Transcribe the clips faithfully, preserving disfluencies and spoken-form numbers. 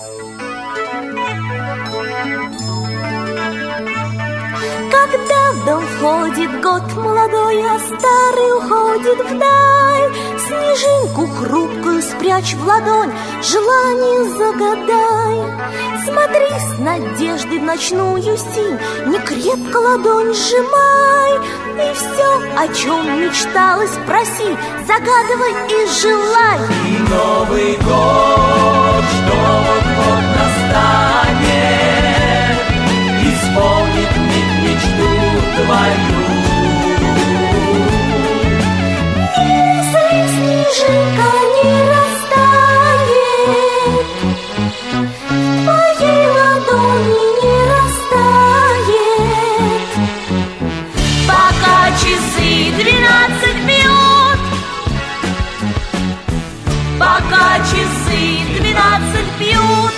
Когда в дом входит год молодой, а старый уходит вдаль, снежинку хрупкую спрячь в ладонь, желание загадай. Смотри с надеждой в ночную синь, не крепко ладонь сжимай, и все, о чем мечталось, проси, загадывай и желай. И Новый год, что вот-вот настанет, исполнит миг мечту твою. Если снежинка не растает, в твоей ладони не растает, пока часы двенадцать бьют, пока часы двенадцать бьют.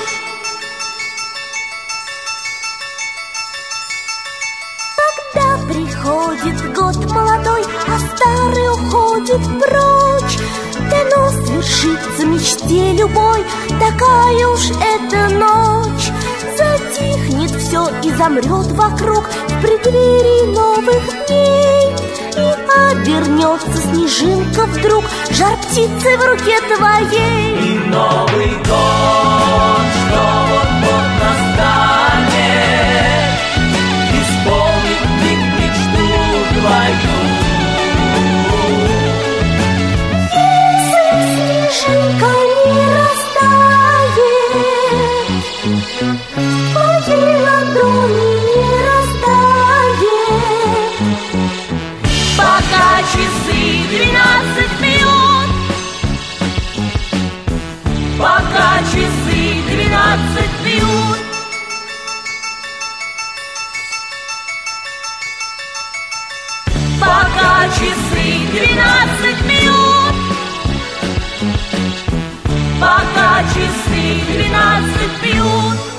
Когда приходит год молодой, а старый уходит прочь, дано свершится мечте любой, такая уж эта ночь. Затихнет все и замрет вокруг в преддверии новых дней, и обернется снежинка вдруг жар птицы в руке твоей. И Новый год, что вот-вот настанет, исполнит миг мечту твою. Если снежинка не растает, в твоей ладони не растает, Пока часы двенадцать бьют, пока часы двенадцать бьют, пока часы двенадцать бьют, пока часы двенадцать бьют.